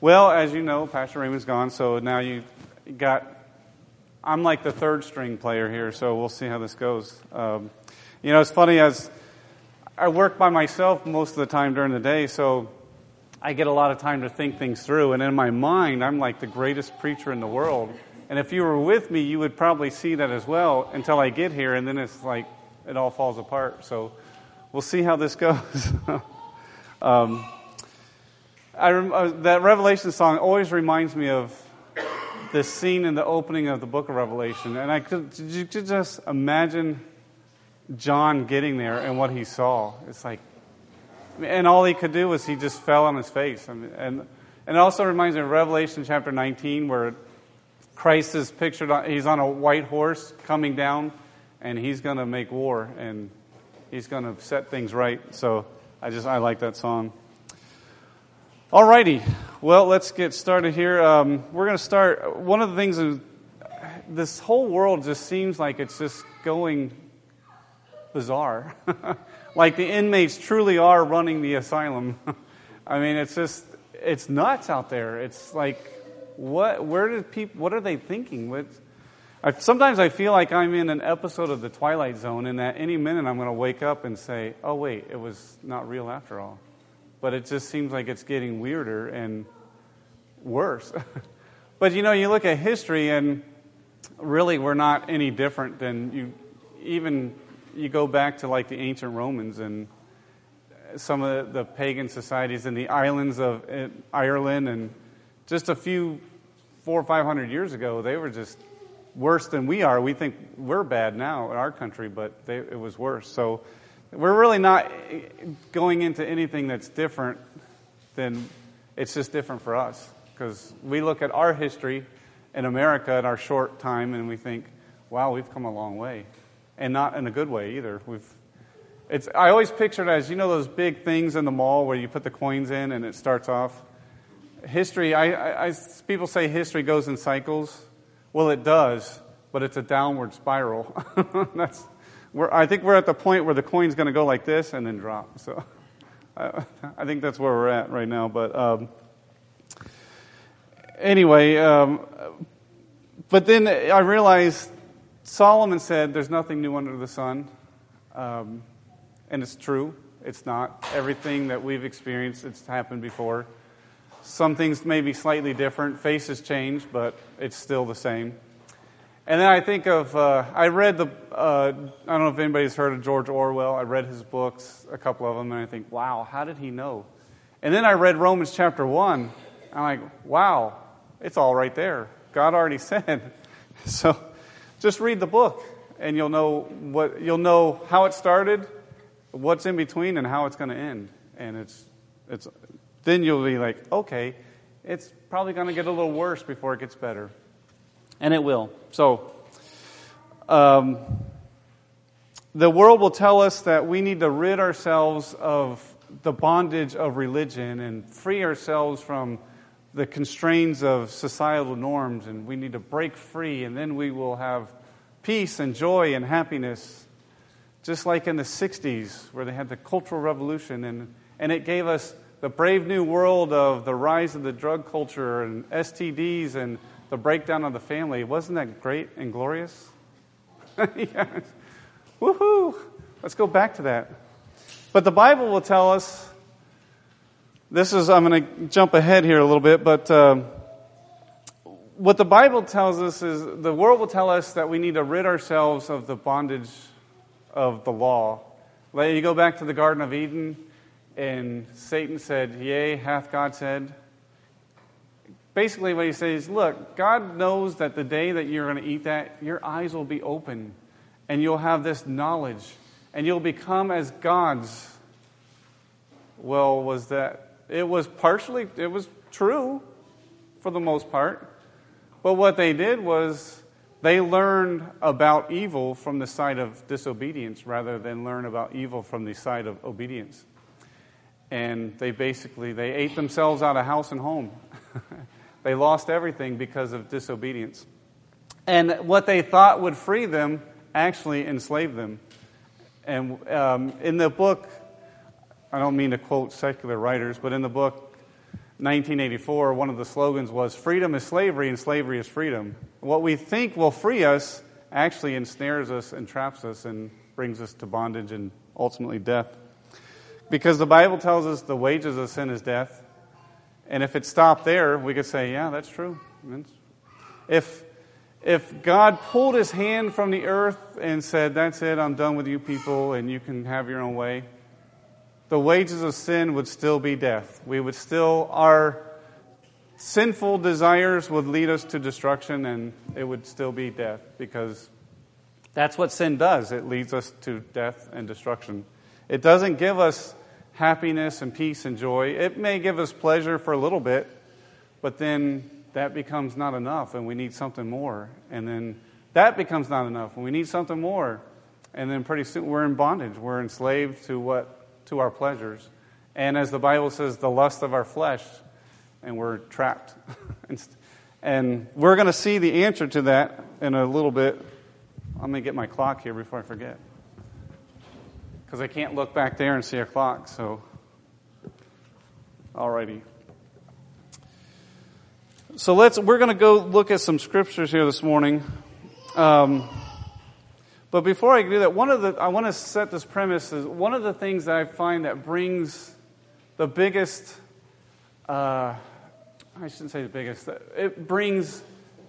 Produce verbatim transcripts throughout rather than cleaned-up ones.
Well, as you know, Pastor Raymond's gone, so now you got, I'm like the third string player here, so we'll see how this goes. Um, you know, it's funny, as I work by myself most of the time during the day, so I get a lot of time to think things through, and in my mind, I'm like the greatest preacher in the world. And if you were with me, you would probably see that as well until I get here, and then it's like it all falls apart. So we'll see how this goes. um, I rem- uh, that Revelation song always reminds me of this scene in the opening of the book of Revelation. And I could, you could just imagine John getting there and what he saw. It's like, and all he could do was he just fell on his face. I mean, and and it also reminds me of Revelation chapter nineteen, where Christ is pictured, on, he's on a white horse coming down, and he's going to make war, and he's going to set things right. So I just, I like that song. Alrighty, well, let's get started here. Um, we're going to start, one of the things is, this whole world just seems like it's just going bizarre. Like the inmates truly are running the asylum. I mean, it's just, it's nuts out there. It's like, what, where did people, what are they thinking? What, I, sometimes I feel like I'm in an episode of The Twilight Zone, and at any minute I'm going to wake up and say, oh wait, it was not real after all. But it just seems like it's getting weirder and worse. But you know, you look at history, and really we're not any different than you, even you go back to like the ancient Romans and some of the, the pagan societies in the islands of Ireland, and just a few, four or five hundred years ago, they were just worse than we are. We think we're bad now in our country, but they, it was worse. So we're really not going into anything that's different than, it's just different for us. Because we look at our history in America in our short time, and we think, wow, we've come a long way. And not in a good way either. We've, it's, I always picture it as, you know those big things in the mall where you put the coins in and it starts off? History, I, I, I, people say history goes in cycles. Well, it does, but it's a downward spiral. That's, we're, I think we're at the point where the coin's going to go like this and then drop. So I, I think that's where we're at right now. But um, anyway, um, but then I realized Solomon said there's nothing new under the sun. Um, and it's true. It's not. Everything that we've experienced, it's happened before. Some things may be slightly different. Faces change, but it's still the same. And then I think of, uh, I read the, uh, I don't know if anybody's heard of George Orwell. I read his books, a couple of them, and I think, wow, how did he know? And then I read Romans chapter one. I'm like, wow, it's all right there. God already said. So just read the book, and you'll know what, you'll know how it started, what's in between, and how it's going to end. And it's, it's, then you'll be like, okay, it's probably going to get a little worse before it gets better. And it will. So, um, the world will tell us that we need to rid ourselves of the bondage of religion and free ourselves from the constraints of societal norms, and we need to break free, and then we will have peace and joy and happiness, just like in the sixties where they had the Cultural Revolution, and, and it gave us the brave new world of the rise of the drug culture and S T Ds and the breakdown of the family. Wasn't that great and glorious? Yes. Woohoo! Let's go back to that. But the Bible will tell us, this is, I'm going to jump ahead here a little bit, but um, what the Bible tells us is, the world will tell us that we need to rid ourselves of the bondage of the law. Like you go back to the Garden of Eden, and Satan said, yea, hath God said. Basically what he says, look, God knows that the day that you're going to eat that, your eyes will be open, and you'll have this knowledge, and you'll become as gods. Well, was that, it was partially, it was true for the most part, but what they did was they learned about evil from the side of disobedience rather than learn about evil from the side of obedience. And they basically, they ate themselves out of house and home. They lost everything because of disobedience. And what they thought would free them actually enslaved them. And um, in the book, I don't mean to quote secular writers, but in the book, nineteen eighty-four, one of the slogans was, "Freedom is slavery and slavery is freedom." What we think will free us actually ensnares us and traps us and brings us to bondage and ultimately death. Because the Bible tells us the wages of sin is death. And if it stopped there, we could say, yeah, that's true. If, if God pulled his hand from the earth and said, that's it, I'm done with you people and you can have your own way, the wages of sin would still be death. We would still, our sinful desires would lead us to destruction, and it would still be death, because that's what sin does. It leads us to death and destruction. It doesn't give us happiness and peace and joy. It may give us pleasure for a little bit, but then that becomes not enough, and we need something more. And then that becomes not enough, and we need something more. And then pretty soon we're in bondage. We're enslaved to what? To our pleasures. And as the Bible says, the lust of our flesh, and we're trapped. And we're going to see the answer to that in a little bit. I'm going to get my clock here before I forget, because I can't look back there and see a clock. So, alrighty. So let's. We're going to go look at some scriptures here this morning. Um, but before I do that, one of the I want to set this premise is one of the things that I find that brings the biggest. Uh, I shouldn't say the biggest. It brings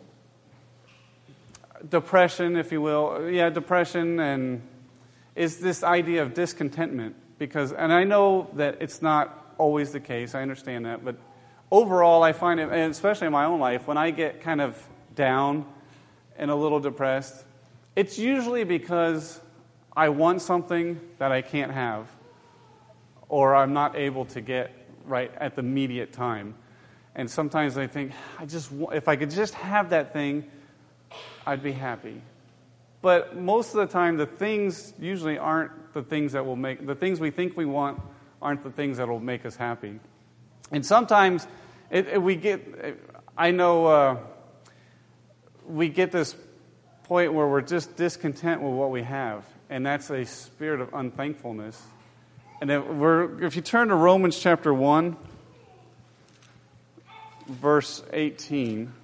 depression, if you will. Yeah, depression, and is this idea of discontentment. Because, and I know that it's not always the case. I understand that, but overall, I find it, and especially in my own life, when I get kind of down and a little depressed, it's usually because I want something that I can't have, or I'm not able to get right at the immediate time. And sometimes I think, I just if I could just have that thing, I'd be happy. But most of the time, the things usually aren't the things that will make, the things we think we want aren't the things that will make us happy. And sometimes it, it, we get, I know uh, we get this point where we're just discontent with what we have. And that's a spirit of unthankfulness. And if, we're, if you turn to Romans chapter one, verse eighteen.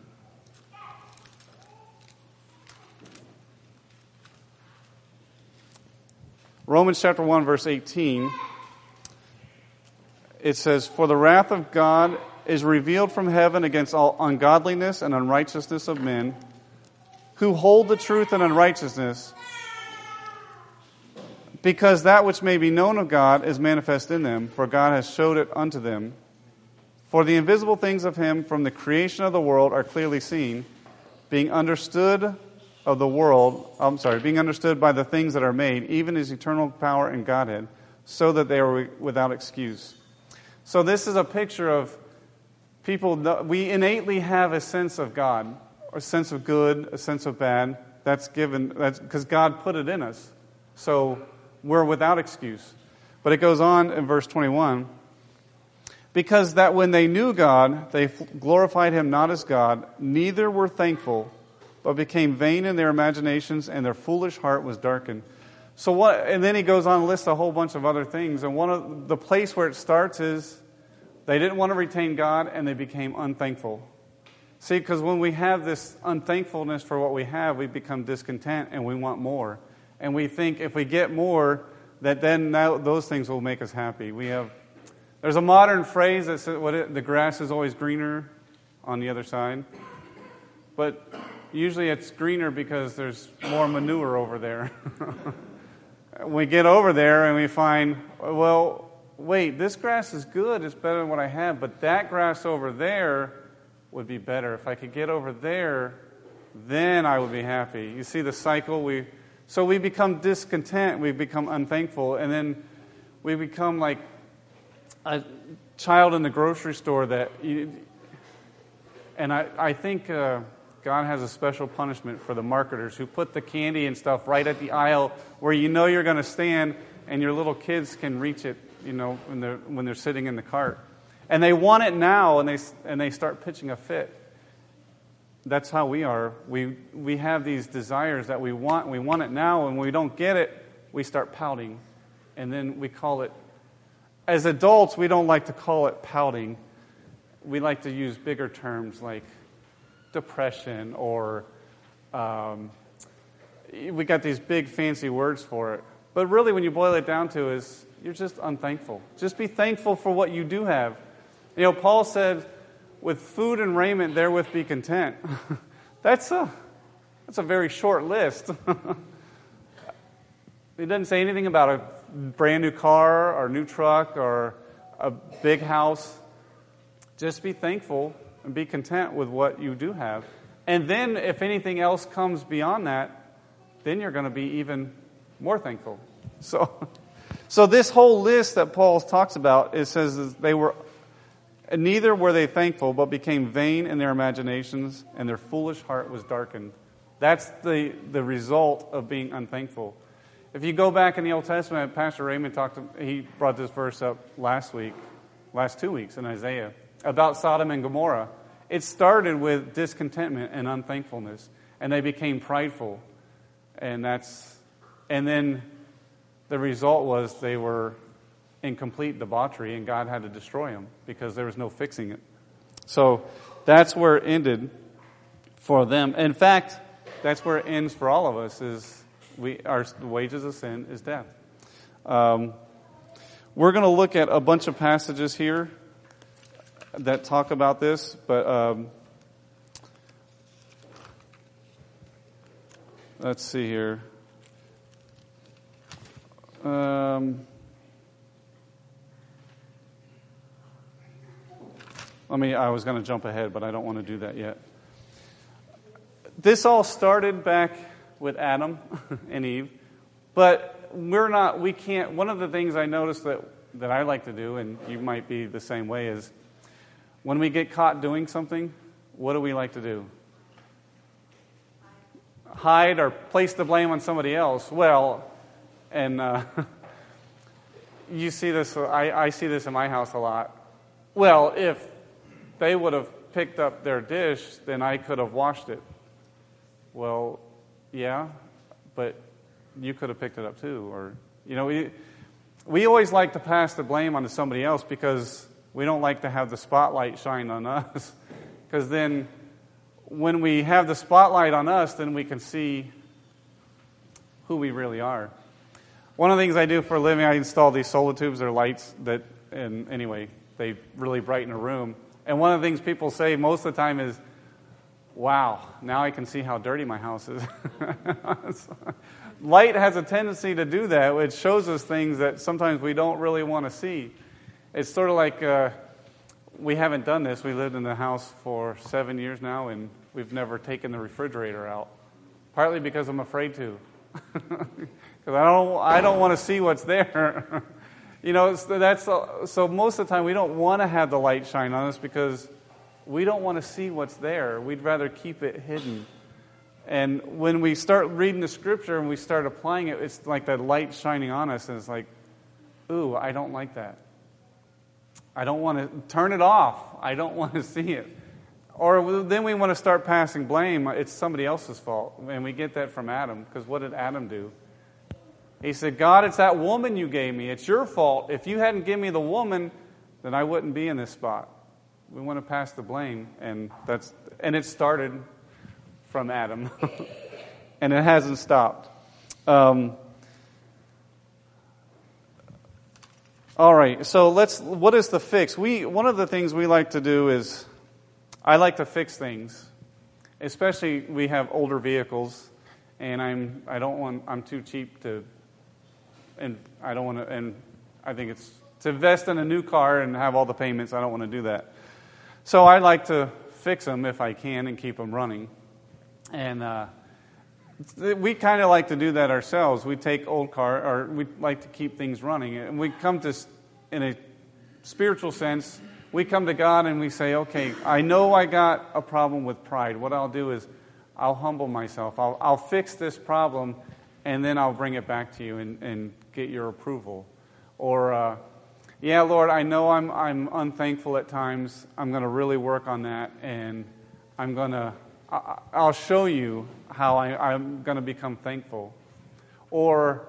Romans chapter one, verse eighteen. It says, "For the wrath of God is revealed from heaven against all ungodliness and unrighteousness of men, who hold the truth in unrighteousness, because that which may be known of God is manifest in them, for God has showed it unto them. For the invisible things of him from the creation of the world are clearly seen, being understood of the world, I'm sorry, being understood by the things that are made, even his eternal power and Godhead, so that they are without excuse." So this is a picture of people, we innately have a sense of God, a sense of good, a sense of bad. That's given, that's because God put it in us. So we're without excuse. But it goes on in verse twenty-one. "Because that when they knew God, they glorified him not as God, neither were thankful, but became vain in their imaginations, and their foolish heart was darkened." So what? And then he goes on and lists a whole bunch of other things. And one of the place where it starts is they didn't want to retain God, and they became unthankful. See, because when we have this unthankfulness for what we have, we become discontent, and we want more. And we think if we get more, that then now those things will make us happy. We have There's a modern phrase that says what it, the grass is always greener on the other side. But usually it's greener because there's more manure over there. We get over there and we find, well, wait, this grass is good. It's better than what I have. But that grass over there would be better. If I could get over there, then I would be happy. You see the cycle? We So we become discontent. We become unthankful. And then we become like a child in the grocery store that, you, and I, I think uh, God has a special punishment for the marketers who put the candy and stuff right at the aisle where you know you're going to stand and your little kids can reach it, you know, when they're when they're sitting in the cart, and they want it now, and they and they start pitching a fit. That's how we are. We we have these desires that we want. We want it now, and when we don't get it, we start pouting, and then we call it. As adults, we don't like to call it pouting. we like to use bigger terms like depression or um, we got these big fancy words for it. But really when you boil it down to is you're just unthankful. Just be thankful for what you do have. You know, Paul said, with food and raiment therewith be content. that's a that's a very short list. He doesn't say anything about a brand new car or new truck or a big house. Just be thankful and be content with what you do have. And then if anything else comes beyond that, then you're going to be even more thankful. So, so this whole list that Paul talks about, it says they were, neither were they thankful, but became vain in their imaginations, and their foolish heart was darkened. That's the, the result of being unthankful. If you go back in the Old Testament, Pastor Raymond talked, he brought this verse up last week, last two weeks in Isaiah, about Sodom and Gomorrah. It started with discontentment and unthankfulness, and they became prideful. And that's, and then the result was they were in complete debauchery, and God had to destroy them because there was no fixing it. So that's where it ended for them. In fact, that's where it ends for all of us. Is we our the wages of sin is death. Um, we're going to look at a bunch of passages here that talk about this, but um, let's see here. Um, let me. I was going to jump ahead, but I don't want to do that yet. This all started back with Adam and Eve, but we're not. We can't. One of the things I noticed that that I like to do, and you might be the same way, is when we get caught doing something, what do we like to do? Hide or place the blame on somebody else. Well, and uh, you see this, I, I see this in my house a lot. Well, if they would have picked up their dish, then I could have washed it. Well, yeah, but you could have picked it up too. Or, you know, we, we always like to pass the blame onto somebody else because we don't like to have the spotlight shine on us. Because then when we have the spotlight on us, then we can see who we really are. One of the things I do for a living, I install these solar tubes. They're lights that, and anyway, they really brighten a room. And one of the things people say most of the time is, wow, now I can see how dirty my house is. Light has a tendency to do that, which shows us things that sometimes we don't really want to see. It's sort of like uh, we haven't done this. We lived in the house for seven years now, and we've never taken the refrigerator out, partly because I'm afraid to. Because I don't, I don't want to see what's there. You know, that's so most of the time we don't want to have the light shine on us because we don't want to see what's there. We'd rather keep it hidden. And when we start reading the Scripture and we start applying it, it's like that light shining on us, and it's like, ooh, I don't like that. I don't want to turn it off. I don't want to see it. Or then we want to start passing blame. It's somebody else's fault. And we get that from Adam, because what did Adam do? He said, God, it's that woman you gave me. It's your fault. If you hadn't given me the woman, then I wouldn't be in this spot. We want to pass the blame, and that's and it started from Adam, and it hasn't stopped. Um, all right, so let's. What is the fix? We one of the things we like to do is, I like to fix things, especially we have older vehicles, and I'm I don't want I'm too cheap to, and I don't want to, and I think it's to invest in a new car and have all the payments. I don't want to do that. So I like to fix them if I can and keep them running. And uh, we kind of like to do that ourselves. We take old car, or we like to keep things running. And we come to, in a spiritual sense, we come to God and we say, okay, I know I got a problem with pride. What I'll do is I'll humble myself. I'll, I'll fix this problem, and then I'll bring it back to you and, and get your approval. Or... Uh, Yeah, Lord, I know I'm I'm unthankful at times. I'm going to really work on that, and I'm going to I'll show you how I, I'm going to become thankful, or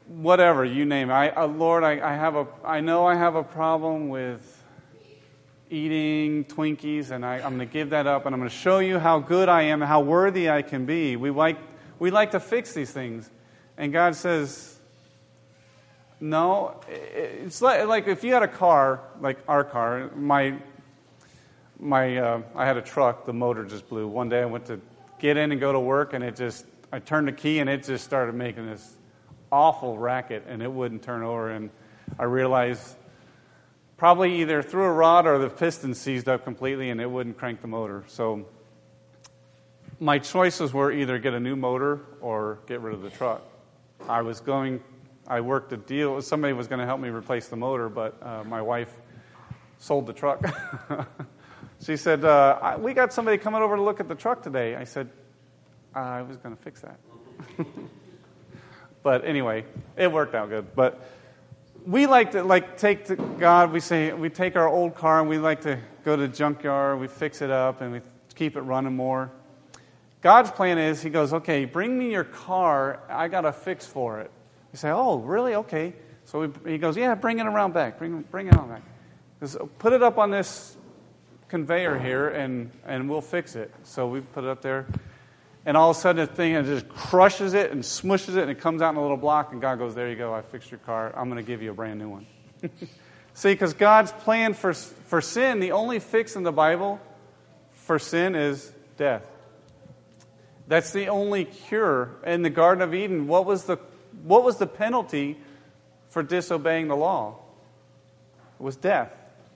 whatever you name it. I, uh, Lord, I, I have a I know I have a problem with eating Twinkies, and I, I'm going to give that up, and I'm going to show you how good I am, how worthy I can be. We like we like to fix these things, and God says, no. It's like, like if you had a car, like our car. My my uh, I had a truck. The motor just blew. One day I went to get in and go to work, and it just I turned the key, and it just started making this awful racket, and it wouldn't turn over, and I realized probably either through a rod or the piston seized up completely and it wouldn't crank the motor. So my choices were either get a new motor or get rid of the truck. I was going, I worked a deal, somebody was going to help me replace the motor, but uh, my wife sold the truck. She said, uh, we got somebody coming over to look at the truck today. I said, I was going to fix that. But anyway, it worked out good. But we like to like take to God. We say we take our old car and we like to go to the junkyard. We fix it up and we keep it running more. God's plan is, He goes, okay, bring me your car. I got a fix for it. You say, oh, really? Okay. So we, He goes, yeah, bring it around back. Bring bring it on back. He goes, put it up on this conveyor here and and we'll fix it. So we put it up there. And all of a sudden, the thing just crushes it and smushes it, and it comes out in a little block, and God goes, there you go, I fixed your car. I'm going to give you a brand new one. See, because God's plan for, for sin, the only fix in the Bible for sin is death. That's the only cure. In the Garden of Eden, what was the, what was the penalty for disobeying the law? It was death.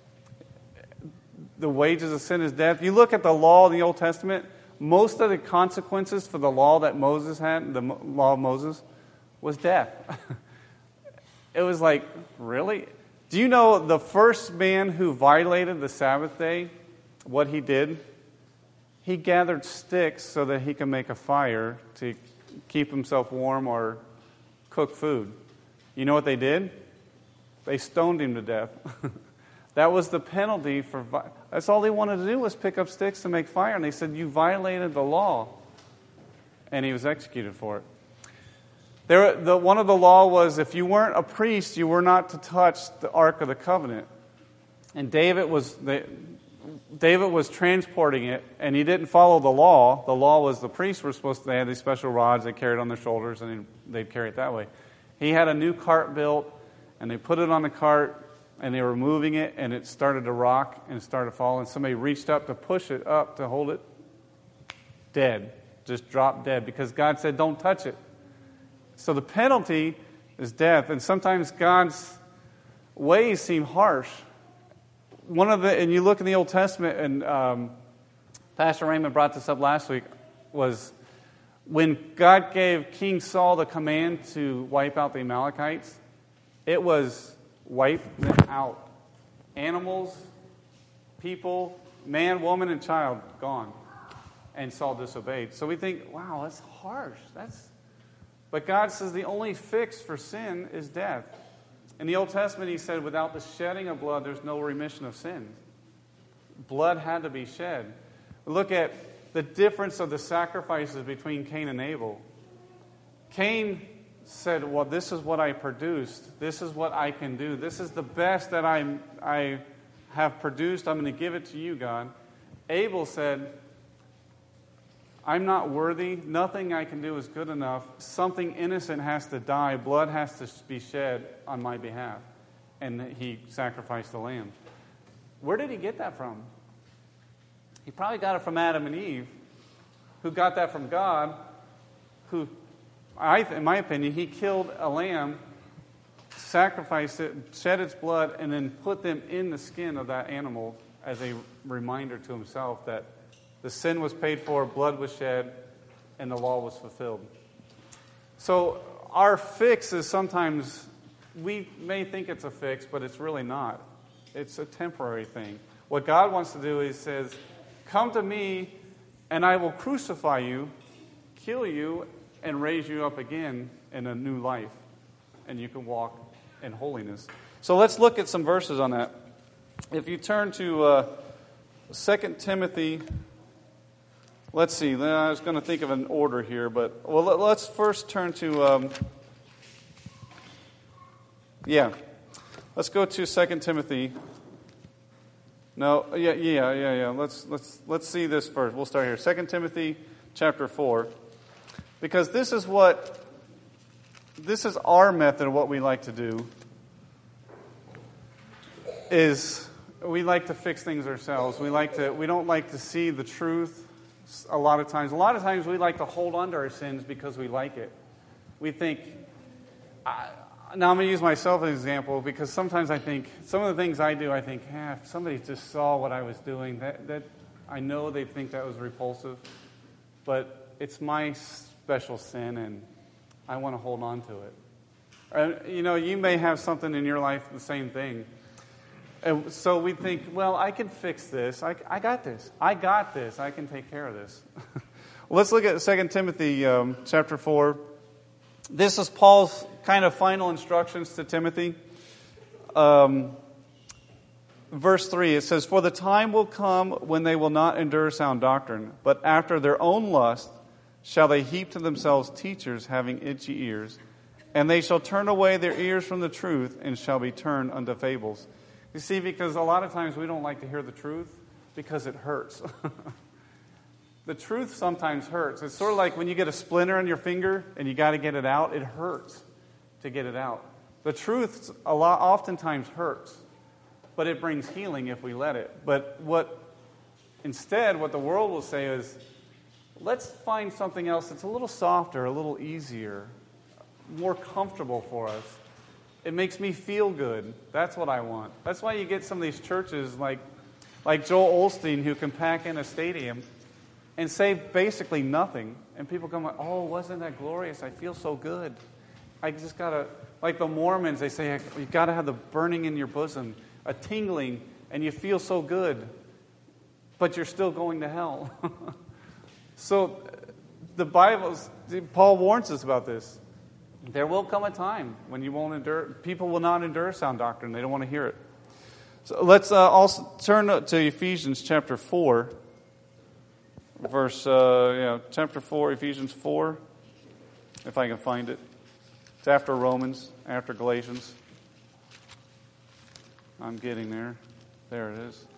The wages of sin is death. You look at the law in the Old Testament, most of the consequences for the law that Moses had, the law of Moses, was death. It was like, really? Do you know the first man who violated the Sabbath day, what he did? He gathered sticks so that he could make a fire to keep himself warm or cook food. You know what they did? They stoned him to death. That was the penalty for... That's all they wanted to do was pick up sticks to make fire. And they said, you violated the law. And he was executed for it. There, the, one of the law was if you weren't a priest, you were not to touch the Ark of the Covenant. And David was the, David was transporting it, and he didn't follow the law. The law was the priests were supposed to, they had these special rods they carried on their shoulders, and they'd carry it that way. He had a new cart built, and they put it on the cart, and they were moving it, and it started to rock, and it started to fall, and somebody reached up to push it up to hold it. Dead. Just dropped dead, because God said, don't touch it. So the penalty is death, and sometimes God's ways seem harsh. One of the, and you look in the Old Testament, and um, Pastor Raymond brought this up last week, was when God gave King Saul the command to wipe out the Amalekites, it was wipe them out. Animals, people, man, woman, and child, gone. And Saul disobeyed. So we think, wow, that's harsh. That's, but God says the only fix for sin is death. In the Old Testament, He said, without the shedding of blood, there's no remission of sin. Blood had to be shed. Look at the difference of the sacrifices between Cain and Abel. Cain said, well, this is what I produced. This is what I can do. This is the best that I, I have produced. I'm going to give it to you, God. Abel said, I'm not worthy. Nothing I can do is good enough. Something innocent has to die. Blood has to be shed on my behalf. And he sacrificed the lamb. Where did he get that from? He probably got it from Adam and Eve, who got that from God, who, I, in my opinion, he killed a lamb, sacrificed it, shed its blood, and then put them in the skin of that animal as a reminder to himself that the sin was paid for, blood was shed, and the law was fulfilled. So our fix is sometimes, we may think it's a fix, but it's really not. It's a temporary thing. What God wants to do is He says, come to me, and I will crucify you, kill you, and raise you up again in a new life. And you can walk in holiness. So let's look at some verses on that. If you turn to uh, Second Timothy... Let's see. I was going to think of an order here, but well, let's first turn to. Um, yeah, let's go to Second Timothy. No, yeah, yeah, yeah, yeah. Let's let's let's see this first. We'll start here. Second Timothy chapter four. Because this is what this is our method of what we like to do. Is we like to fix things ourselves. We like to we don't like to see the truth a lot of times. A lot of times we like to hold on to our sins because we like it. We think I, now I'm going to use myself as an example because sometimes I think, some of the things I do, I think, eh, if somebody just saw what I was doing, that, that I know they think that was repulsive, but it's my special sin and I want to hold on to it. Or, you know, you may have something in your life, the same thing. And so we think, well, I can fix this. I, I got this. I got this. I can take care of this. Well, let's look at Second Timothy um, chapter four. This is Paul's kind of final instructions to Timothy. Um, verse three, it says, "For the time will come when they will not endure sound doctrine, but after their own lust shall they heap to themselves teachers having itchy ears, and they shall turn away their ears from the truth and shall be turned unto fables." You see, because a lot of times we don't like to hear the truth because it hurts. The truth sometimes hurts. It's sort of like when you get a splinter on your finger and you got to get it out. It hurts to get it out. The truth a lot, oftentimes hurts, but it brings healing if we let it. But what instead, what the world will say is, let's find something else that's a little softer, a little easier, more comfortable for us. It makes me feel good. That's what I want. That's why you get some of these churches like, like Joel Osteen who can pack in a stadium and say basically nothing. And people come like, oh, wasn't that glorious? I feel so good. I just got to, like the Mormons, they say, you've got to have the burning in your bosom, a tingling, and you feel so good. But you're still going to hell. So the Bible, Paul warns us about this. There will come a time when you won't endure, people will not endure sound doctrine. They don't want to hear it. So let's uh, also turn to Ephesians chapter four. Verse, uh, yeah, chapter four, Ephesians four, if I can find it. It's after Romans, after Galatians. I'm getting there. There it is.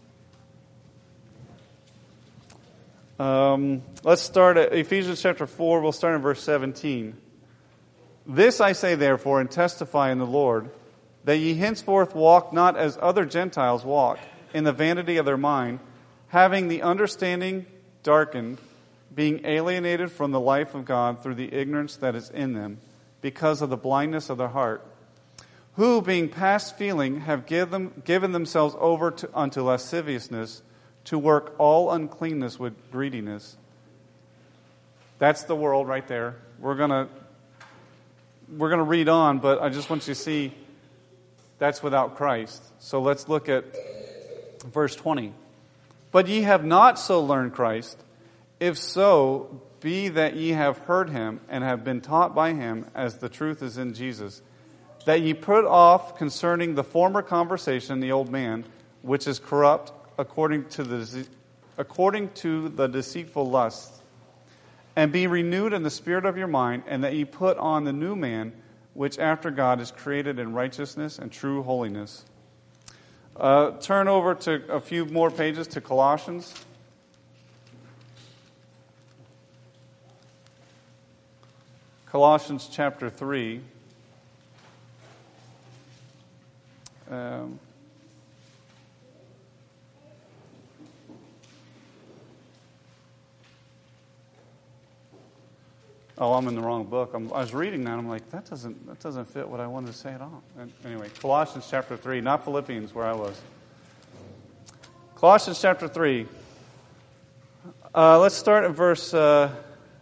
Um, let's start at Ephesians chapter four. We'll start in verse seventeen. "This I say therefore, and testify in the Lord, that ye henceforth walk not as other Gentiles walk, in the vanity of their mind, having the understanding darkened, being alienated from the life of God through the ignorance that is in them, because of the blindness of their heart, who, being past feeling, have give them, given themselves over to, unto lasciviousness, to work all uncleanness with greediness." That's the world right there. We're gonna we're gonna read on, but I just want you to see that's without Christ. So let's look at verse twenty. "But ye have not so learned Christ. If so, be that ye have heard him, and have been taught by him, as the truth is in Jesus, that ye put off concerning the former conversation the old man, which is corrupt according to the according to the deceitful lusts, and be renewed in the spirit of your mind, and that ye put on the new man, which after God is created in righteousness and true holiness." Uh, turn over to a few more pages to Colossians. Colossians chapter three. Um, oh, I'm in the wrong book. I'm, I was reading that. I'm like, that doesn't that doesn't fit what I wanted to say at all. And anyway, Colossians chapter three, not Philippians, where I was. Colossians chapter three. Uh, let's start at verse uh,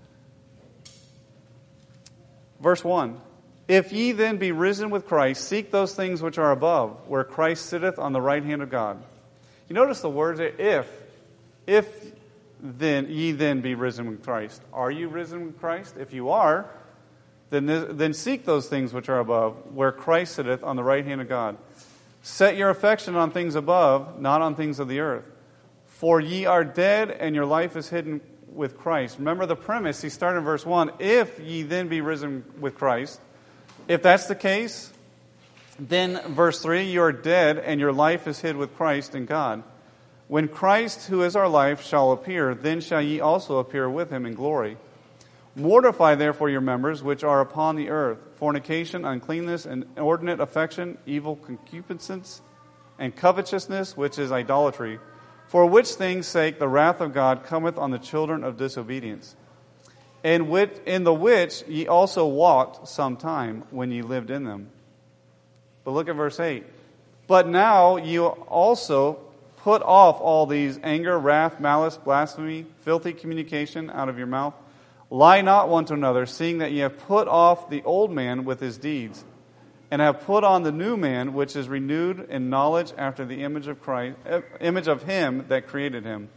verse one. "If ye then be risen with Christ, seek those things which are above, where Christ sitteth on the right hand of God." You notice the words there, if. If then ye then be risen with Christ. Are you risen with Christ? If you are, then, then seek those things which are above, where Christ sitteth on the right hand of God. "Set your affection on things above, not on things of the earth. For ye are dead, and your life is hidden with Christ." Remember the premise. He started in verse one. If ye then be risen with Christ. If that's the case, Then, verse three, you are dead, and your life is hid with Christ in God. When Christ, who is our life, shall appear, then shall ye also appear with him in glory. Mortify therefore your members which are upon the earth, fornication, uncleanness, inordinate affection, evil concupiscence, and covetousness, which is idolatry. For which things' sake the wrath of God cometh on the children of disobedience. And in the which ye also walked sometime when ye lived in them. But look at verse eight. But now you also put off all these: anger, wrath, malice, blasphemy, filthy communication out of your mouth. Lie not one to another, seeing that ye have put off the old man with his deeds, and have put on the new man, which is renewed in knowledge after the image of Christ, image of him that created him.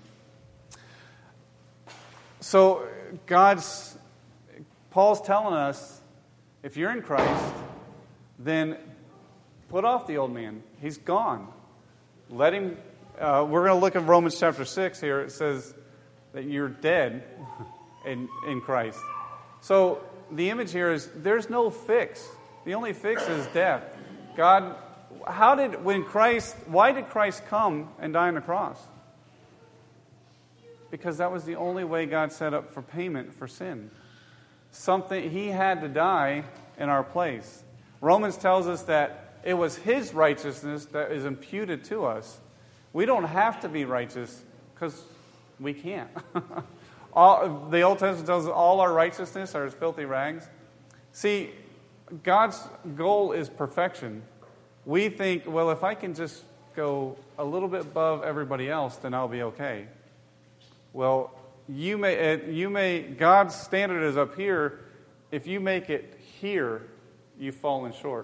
So God's, Paul's telling us, if you're in Christ, then put off the old man. He's gone. Let him. Uh, we're going to look at Romans chapter six here. It says that you're dead in in Christ. So the image here is there's no fix. The only fix is death. God, how did, when Christ, why did Christ come and die on the cross? Because that was the only way God set up for payment for sin. Something, he had to die in our place. Romans tells us that it was his righteousness that is imputed to us. We don't have to be righteous because we can't. all, the Old Testament tells us all our righteousness are as filthy rags. See, God's goal is perfection. We think, well, if I can just go a little bit above everybody else, then I'll be okay. Well, you may, you may, God's standard is up here. If you make it here, you've fallen short.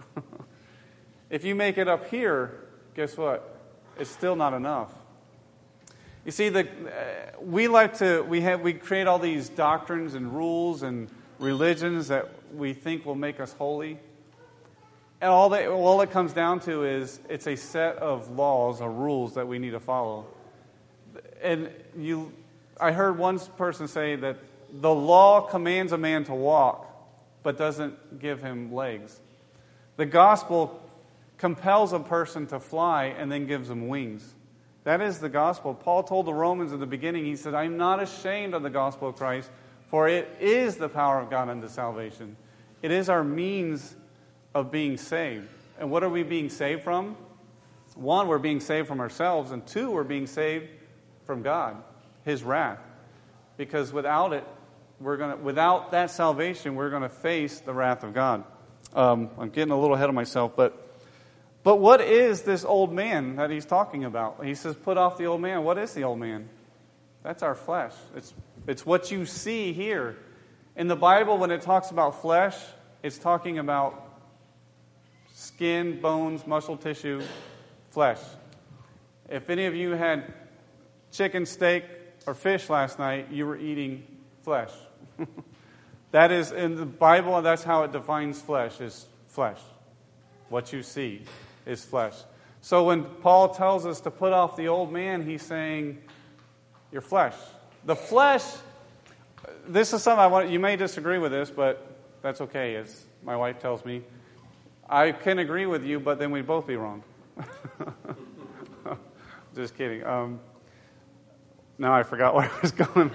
If you make it up here, guess what? It's still not enough. You see, the, uh, we like to, we have, we create all these doctrines and rules and religions that we think will make us holy. And all that, all it comes down to is it's a set of laws or rules that we need to follow. And you, I heard one person say that the law commands a man to walk, but doesn't give him legs. The gospel compels a person to fly and then gives him wings. That is the gospel. Paul told the Romans in the beginning, he said, I'm not ashamed of the gospel of Christ, for it is the power of God unto salvation. It is our means of being saved. And what are we being saved from? One, we're being saved from ourselves, and two, we're being saved from God, his wrath. Because without it, we're gonna without that salvation, we're going to face the wrath of God. Um, I'm getting a little ahead of myself, but but what is this old man that he's talking about? He says, put off the old man. What is the old man? That's our flesh. It's it's what you see here. In the Bible, when it talks about flesh, it's talking about skin, bones, muscle tissue, flesh. If any of you had chicken, steak, or fish last night, you were eating flesh. That is, in the Bible, that's how it defines flesh, is flesh. What you see is flesh. So when Paul tells us to put off the old man, he's saying, your flesh. The flesh, this is something I want, you may disagree with this, but that's okay, as my wife tells me. I can agree with you, but then we'd both be wrong. Just kidding. Um, now I forgot where I was going.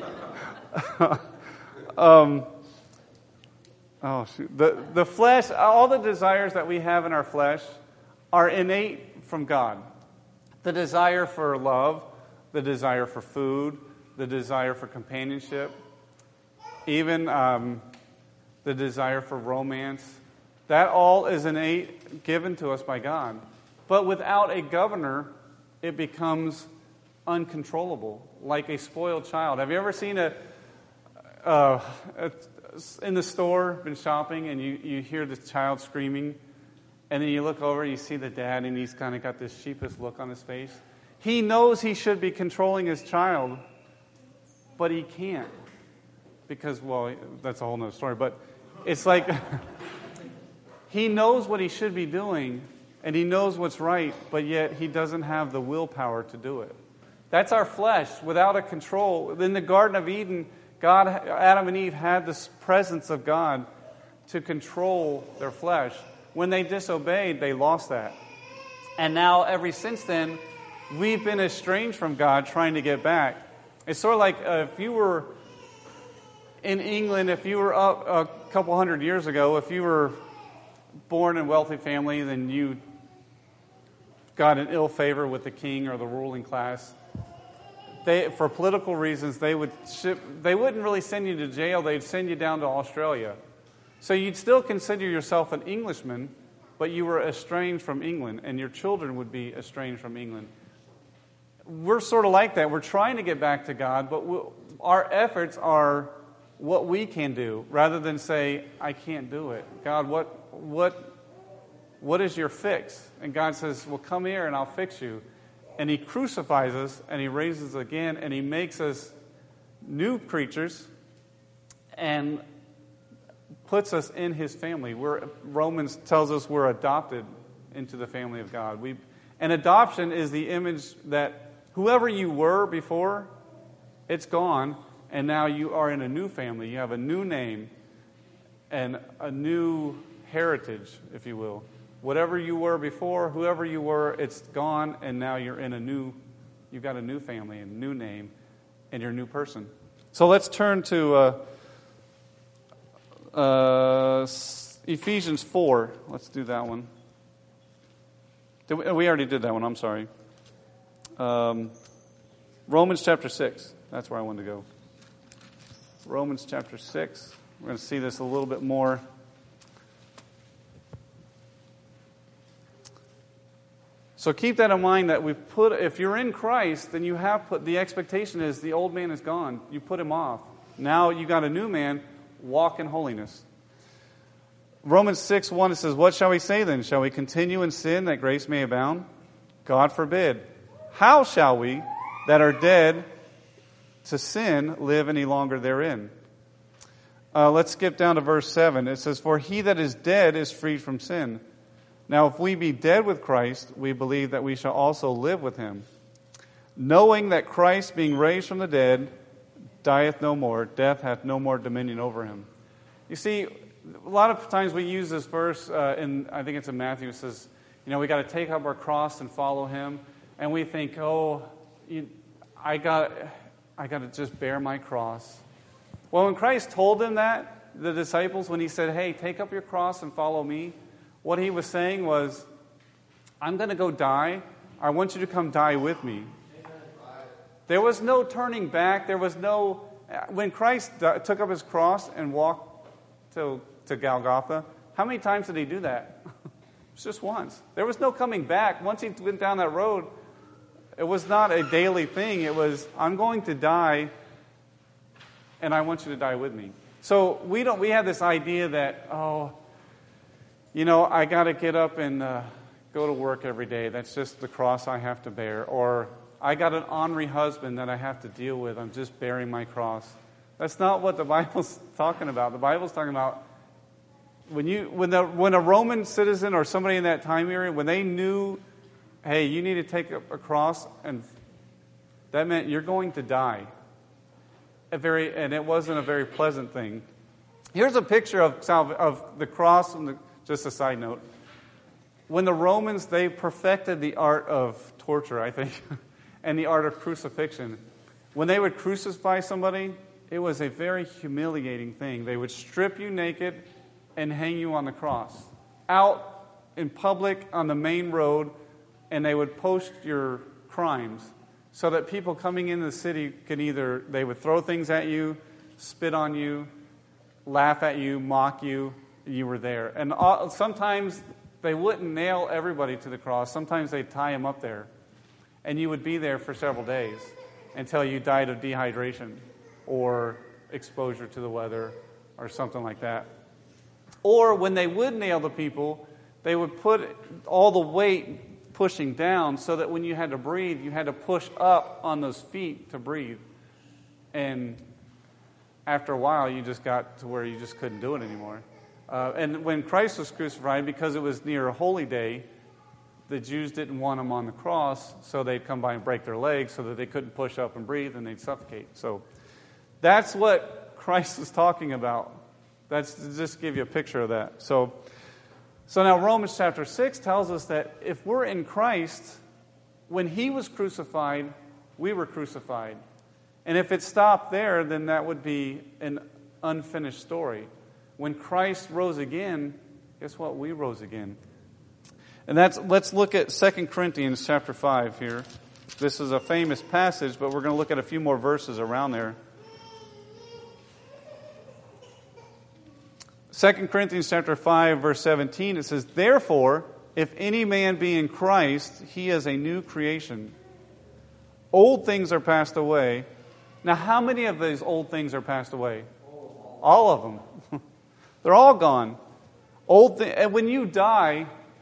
um, oh, shoot. The, the flesh, all the desires that we have in our flesh are innate from God. The desire for love, the desire for food, the desire for companionship, even um, the desire for romance. That all is innate, given to us by God. But without a governor, it becomes uncontrollable, like a spoiled child. Have you ever seen a, uh, a in the store, been shopping, and you, you hear the child screaming, and then you look over and you see the dad, and he's kind of got this sheepish look on his face? He knows he should be controlling his child, but he can't. Because, well, that's a whole nother story, but it's like he knows what he should be doing, and he knows what's right, but yet he doesn't have the willpower to do it. That's our flesh, without a control. In the Garden of Eden, God, Adam and Eve had this presence of God to control their flesh. When they disobeyed, they lost that. And now, ever since then, we've been estranged from God trying to get back. It's sort of like uh, if you were in England, if you were up a couple hundred years ago, if you were born in a wealthy family, then you got an ill favor with the king or the ruling class. They, for political reasons, they would ship, they wouldn't really send you to jail. They'd send you down to Australia. So you'd still consider yourself an Englishman, but you were estranged from England, and your children would be estranged from England. We're sort of like that. We're trying to get back to God, but we, our efforts are what we can do, rather than say, I can't do it. God, what, what, what is your fix? And God says, well, come here and I'll fix you. And he crucifies us, and he raises us again, and he makes us new creatures, and puts us in his family. We're, Romans tells us we're adopted into the family of God. We, and adoption is the image that whoever you were before, it's gone, and now you are in a new family. You have a new name and a new heritage, if you will. Whatever you were before, whoever you were, it's gone, and now you're in a new, you've got a new family, a new name, and you're a new person. So let's turn to uh, uh, Ephesians four. Let's do that one. Did we, we already did that one, I'm sorry. Um, Romans chapter six. That's where I wanted to go. Romans chapter six. We're going to see this a little bit more. So keep that in mind that we've put, if you're in Christ, then you have put, the expectation is the old man is gone. You put him off. Now you got a new man, walk in holiness. Romans six one, it says, what shall we say then? Shall we continue in sin that grace may abound? God forbid. How shall we that are dead to sin live any longer therein? Uh, let's skip down to verse seven. It says, for he that is dead is freed from sin. Now, if we be dead with Christ, we believe that we shall also live with him, knowing that Christ, being raised from the dead, dieth no more, death hath no more dominion over him. You see, a lot of times we use this verse, uh, in I think it's in Matthew, it says, you know, we got to take up our cross and follow him, and we think, oh, you, I got, I got to just bear my cross. Well, when Christ told them that, the disciples, when he said, hey, take up your cross and follow me, what he was saying was, I'm going to go die. I want you to come die with me. There was no turning back. There was no... When Christ took up his cross and walked to, to Golgotha, how many times did he do that? It's just once. There was no coming back. Once he went down that road, it was not a daily thing. It was, I'm going to die, and I want you to die with me. So we don't. We have this idea that, oh... You know, I got to get up and uh, go to work every day. That's just the cross I have to bear. Or I got an ornery husband that I have to deal with. I'm just bearing my cross. That's not what the Bible's talking about. The Bible's talking about when you when the when a Roman citizen or somebody in that time period, when they knew, hey, you need to take up a cross, and that meant you're going to die. A very and it wasn't a very pleasant thing. Here's a picture of of the cross and the. Just a side note. When the Romans, they perfected the art of torture, I think, and the art of crucifixion. When they would crucify somebody, it was a very humiliating thing. They would strip you naked and hang you on the cross. Out in public on the main road, and they would post your crimes so that people coming into the city could either, they would throw things at you, spit on you, laugh at you, mock you. You were there. And all, sometimes they wouldn't nail everybody to the cross. Sometimes they'd tie them up there. And you would be there for several days until you died of dehydration or exposure to the weather or something like that. Or when they would nail the people, they would put all the weight pushing down so that when you had to breathe, you had to push up on those feet to breathe. And after a while, you just got to where you just couldn't do it anymore. Uh, and when Christ was crucified, because it was near a holy day, the Jews didn't want him on the cross, so they'd come by and break their legs so that they couldn't push up and breathe, and they'd suffocate. So that's what Christ was talking about. That's to just give you a picture of that. So So now Romans chapter six tells us that if we're in Christ, when he was crucified, we were crucified. And if it stopped there, then that would be an unfinished story. When Christ rose again, guess what? We rose again. And that's let's look at Second Corinthians chapter five here. This is a famous passage, but we're going to look at a few more verses around there. Second Corinthians chapter five, verse seventeen, it says, "Therefore, if any man be in Christ, he is a new creation. Old things are passed away." Now, how many of these old things are passed away? All of them. They're all gone. Old th- and when you die,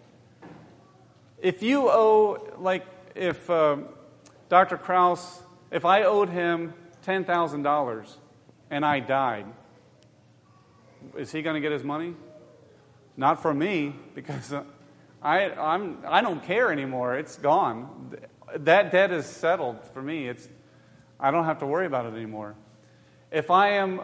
if you owe, like if uh, Doctor Krause, if I owed him ten thousand dollars and I died, is he going to get his money? Not from me, because I I'm I don't care anymore. It's gone. That debt is settled for me. It's I don't have to worry about it anymore. If I am,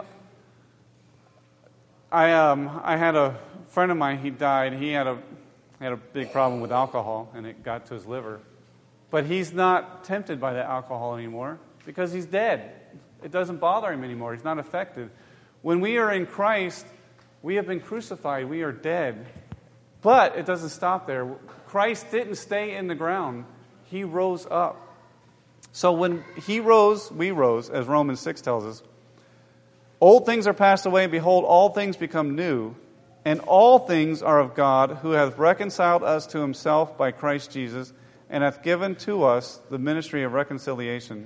I um I had a friend of mine. He died. He had a he had a big problem with alcohol, and it got to his liver. But he's not tempted by that alcohol anymore because he's dead. It doesn't bother him anymore. He's not affected. When we are in Christ, we have been crucified. We are dead. But it doesn't stop there. Christ didn't stay in the ground. He rose up. So when he rose, we rose, as Romans six tells us. Old things are passed away, and behold, all things become new. And all things are of God, who hath reconciled us to himself by Christ Jesus, and hath given to us the ministry of reconciliation.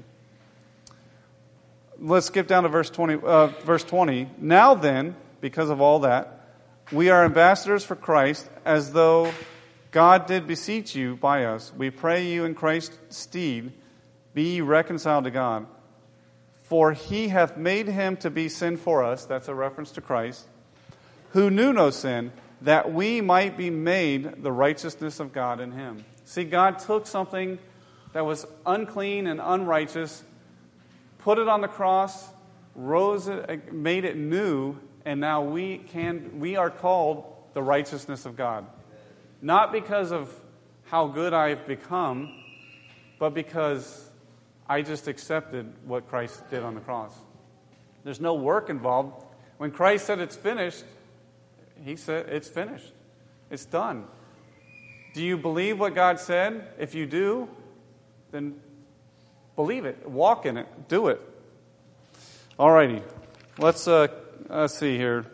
Let's skip down to verse twenty. Uh, verse twenty. Now then, because of all that, we are ambassadors for Christ, as though God did beseech you by us. We pray you in Christ's stead, be ye reconciled to God. For he hath made him to be sin for us, that's a reference to Christ, who knew no sin, that we might be made the righteousness of God in him. See, God took something that was unclean and unrighteous, put it on the cross, rose it, made it new, and now we can we are called the righteousness of God. Not because of how good I've become, but because I just accepted what Christ did on the cross. There's no work involved. When Christ said it's finished, he said it's finished. It's done. Do you believe what God said? If you do, then believe it. Walk in it. Do it. All righty. Let's, uh, let's see here.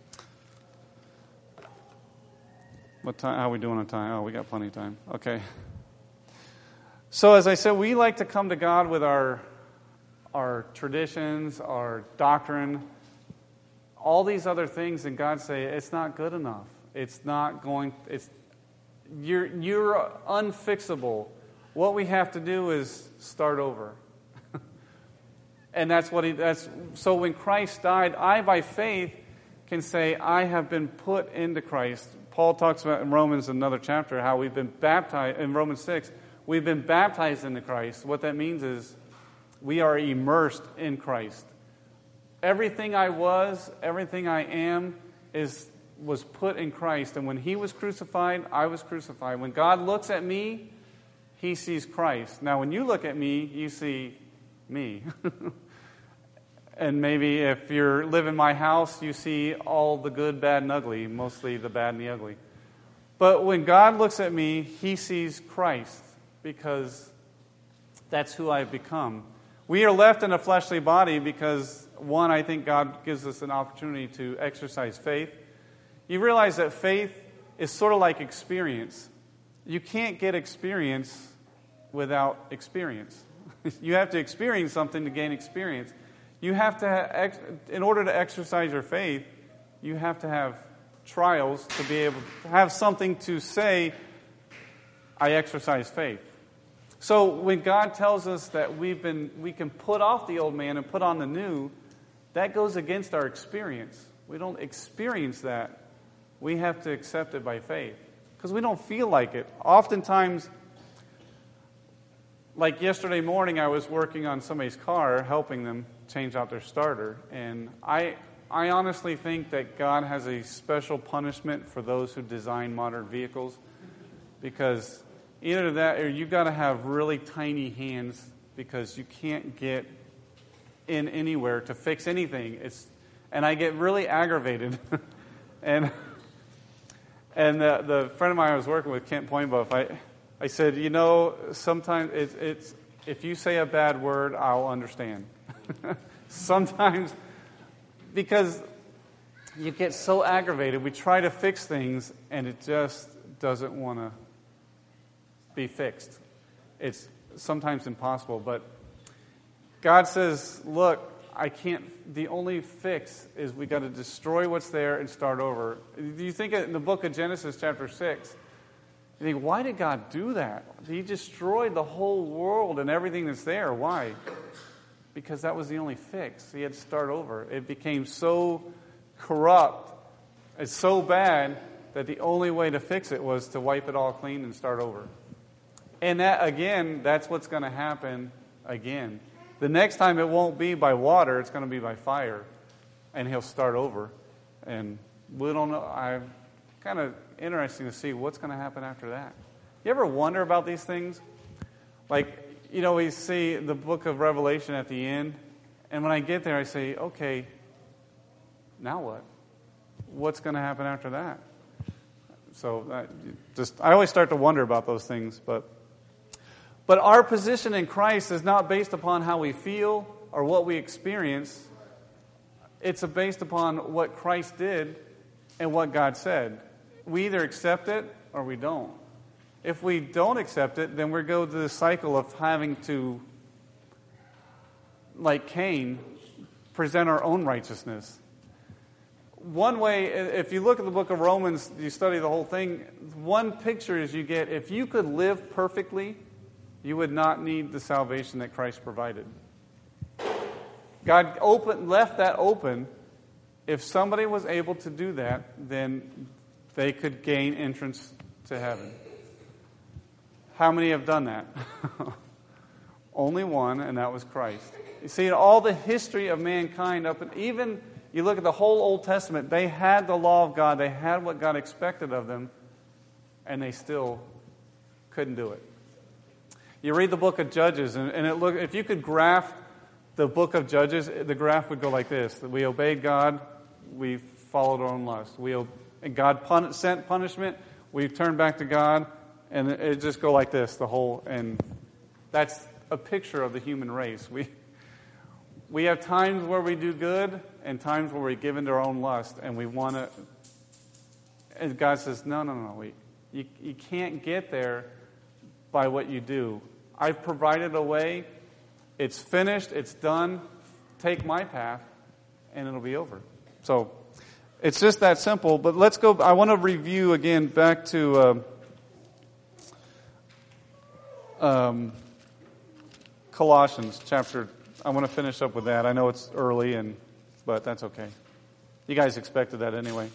What time? How are we doing on time? Oh, we got plenty of time. Okay. So as I said, we like to come to God with our our traditions, our doctrine, all these other things, and God say it's not good enough. It's not going. It's you're you're unfixable. What we have to do is start over. And that's what he. That's so. When Christ died, I by faith can say I have been put into Christ. Paul talks about in Romans, another chapter, how we've been baptized in Romans six. We've been baptized into Christ. What that means is we are immersed in Christ. Everything I was, everything I am, is was put in Christ. And when he was crucified, I was crucified. When God looks at me, he sees Christ. Now, when you look at me, you see me. And maybe if you live in my house, you see all the good, bad, and ugly, mostly the bad and the ugly. But when God looks at me, he sees Christ, because that's who I've become. We are left in a fleshly body because, one, I think God gives us an opportunity to exercise faith. You realize that faith is sort of like experience. You can't get experience without experience. You have to experience something to gain experience. You have to, in order to exercise your faith, you have to have trials to be able to have something to say, I exercise faith. So when God tells us that we've been, we can put off the old man and put on the new, that goes against our experience. We don't experience that. We have to accept it by faith because we don't feel like it. Oftentimes, like yesterday morning, I was working on somebody's car, helping them change out their starter, and I I honestly think that God has a special punishment for those who design modern vehicles, because either that or you got to have really tiny hands, because you can't get in anywhere to fix anything. It's and I get really aggravated, and and the, the friend of mine I was working with, Kent Pointbuff, I I said, you know, sometimes it's it's if you say a bad word, I'll understand. Sometimes. Because you get so aggravated, we try to fix things, and it just doesn't want to be fixed. It's sometimes impossible, but God says, look, I can't, the only fix is we got to destroy what's there and start over. You think in the book of Genesis chapter six, you think, why did God do that? He destroyed the whole world and everything that's there. Why? Because that was the only fix. He had to start over. It became so corrupt, it's so bad, that the only way to fix it was to wipe it all clean and start over. And that, again, that's what's going to happen again. The next time it won't be by water, it's going to be by fire. And he'll start over. And we don't know. I'm kind of interesting to see what's going to happen after that. You ever wonder about these things? Like, you know, we see the book of Revelation at the end, and when I get there, I say, okay, now what? What's going to happen after that? So I just, I always start to wonder about those things. But, but our position in Christ is not based upon how we feel or what we experience. It's based upon what Christ did and what God said. We either accept it or we don't. If we don't accept it, then we go to the cycle of having to, like Cain, present our own righteousness. One way, if you look at the book of Romans, you study the whole thing, one picture is you get, if you could live perfectly, you would not need the salvation that Christ provided. God open, left that open. If somebody was able to do that, then they could gain entrance to heaven. How many have done that? Only one, and that was Christ. You see, in all the history of mankind, up and even you look at the whole Old Testament, they had the law of God, they had what God expected of them, and they still couldn't do it. You read the book of Judges, and, and it look if you could graph the book of Judges, the graph would go like this: that we obeyed God, we followed our own lust. We and God pun- sent punishment, we turned back to God. And it just go like this, the whole, and that's a picture of the human race. We we have times where we do good and times where we give into our own lust, and we want to, and God says, no, no, no, we, you, you can't get there by what you do. I've provided a way, it's finished, it's done, take my path, and it'll be over. So, it's just that simple, but let's go, I want to review again back to... Uh, Um, Colossians chapter, I want to finish up with that. I know it's early, and but that's okay. You guys expected that anyway.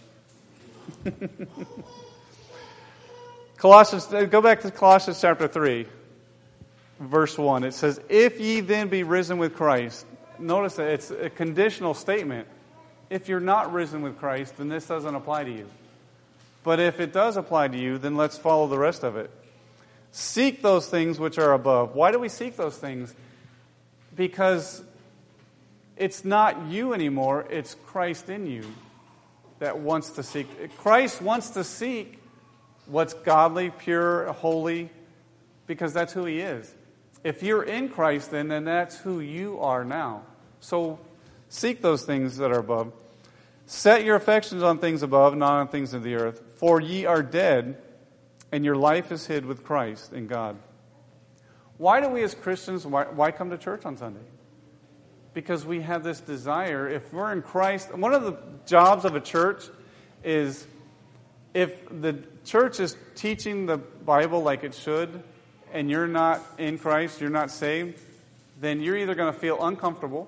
Colossians, go back to Colossians chapter three, verse one. It says, if ye then be risen with Christ. Notice that it's a conditional statement. If you're not risen with Christ, then this doesn't apply to you. But if it does apply to you, then let's follow the rest of it. Seek those things which are above. Why do we seek those things? Because it's not you anymore, it's Christ in you that wants to seek. Christ wants to seek what's godly, pure, holy, because that's who He is. If you're in Christ, then, then that's who you are now. So seek those things that are above. Set your affections on things above, not on things of the earth. For ye are dead, and your life is hid with Christ in God. Why do we as Christians, why, why come to church on Sunday? Because we have this desire, if we're in Christ, one of the jobs of a church is, if the church is teaching the Bible like it should, and you're not in Christ, you're not saved, then you're either going to feel uncomfortable,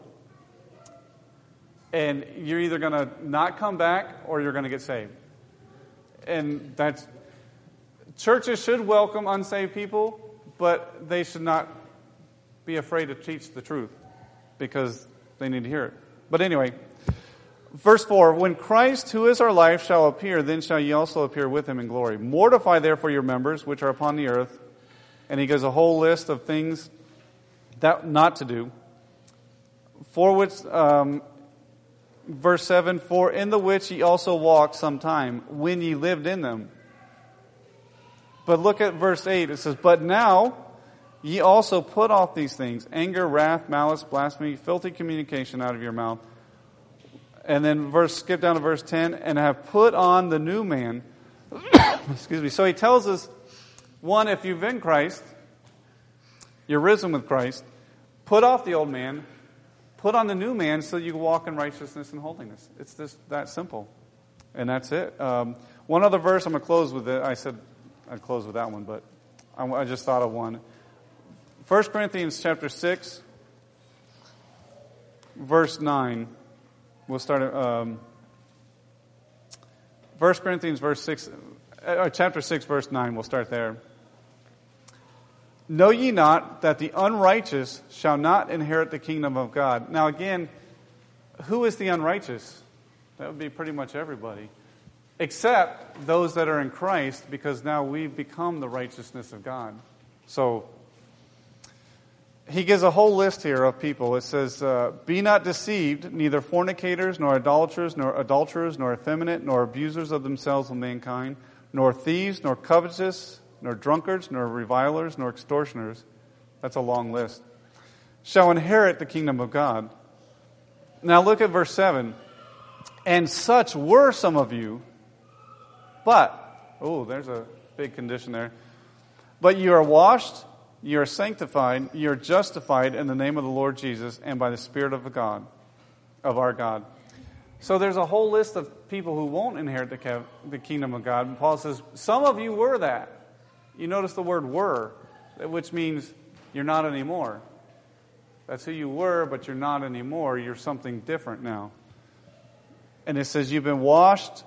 and you're either going to not come back, or you're going to get saved. And that's, churches should welcome unsaved people, but they should not be afraid to teach the truth, because they need to hear it. But anyway, Verse four, when Christ, who is our life, shall appear, then shall ye also appear with him in glory. Mortify therefore your members, which are upon the earth. And he gives a whole list of things that not to do. For which, um, verse seven, for in the which ye also walked sometime, when ye lived in them. But look at verse eight, it says, but now ye also put off these things, anger, wrath, malice, blasphemy, filthy communication out of your mouth. And then verse, skip down to verse ten, and have put on the new man. Excuse me. So he tells us, one, if you've been Christ, you're risen with Christ, put off the old man, put on the new man so you can walk in righteousness and holiness. It's just that simple. And that's it. Um, one other verse, I'm going to close with it. I said I'd close with that one, but I, I just thought of one. First Corinthians chapter six, verse nine. We'll start at um, First Corinthians verse six, uh, chapter six, verse nine. We'll start there. Know ye not that the unrighteous shall not inherit the kingdom of God? Now again, who is the unrighteous? That would be pretty much everybody. Except those that are in Christ, because now we've become the righteousness of God. So, he gives a whole list here of people. It says, uh, be not deceived, neither fornicators, nor idolaters, nor adulterers, nor effeminate, nor abusers of themselves of mankind, nor thieves, nor covetous, nor drunkards, nor revilers, nor extortioners. That's a long list. Shall inherit the kingdom of God. Now look at verse seven. And such were some of you, but, oh, there's a big condition there. But you are washed, you are sanctified, you are justified in the name of the Lord Jesus and by the Spirit of God, of our God. So there's a whole list of people who won't inherit the, kev- the kingdom of God. And Paul says, some of you were that. You notice the word were, which means you're not anymore. That's who you were, but you're not anymore. You're something different now. And it says you've been washed,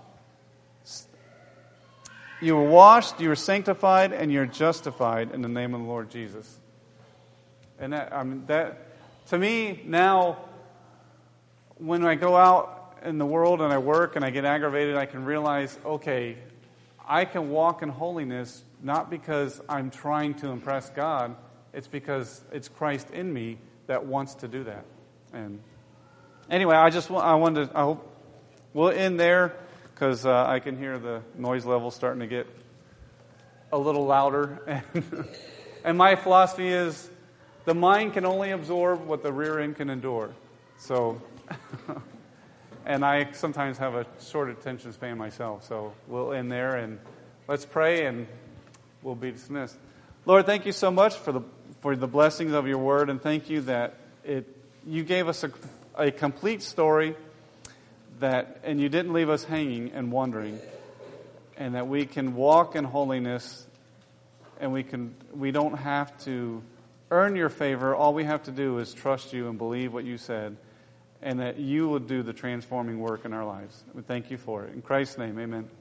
you were washed, you were sanctified, and you're justified in the name of the Lord Jesus. And that, I mean, that, to me, now, when I go out in the world and I work and I get aggravated, I can realize, okay, I can walk in holiness not because I'm trying to impress God, it's because it's Christ in me that wants to do that. And anyway, I just I wanted to, I hope we'll end there because uh, I can hear the noise level starting to get a little louder. And, and my philosophy is the mind can only absorb what the rear end can endure. So, and I sometimes have a short attention span myself. So we'll end there and let's pray and we'll be dismissed. Lord, thank you so much for the for the blessings of your word, and thank you that it you gave us a, a complete story that, and you didn't leave us hanging and wondering, and that we can walk in holiness, and we can we don't have to earn your favor. All we have to do is trust you and believe what you said, and that you will do the transforming work in our lives. We thank you for it. In Christ's name, amen.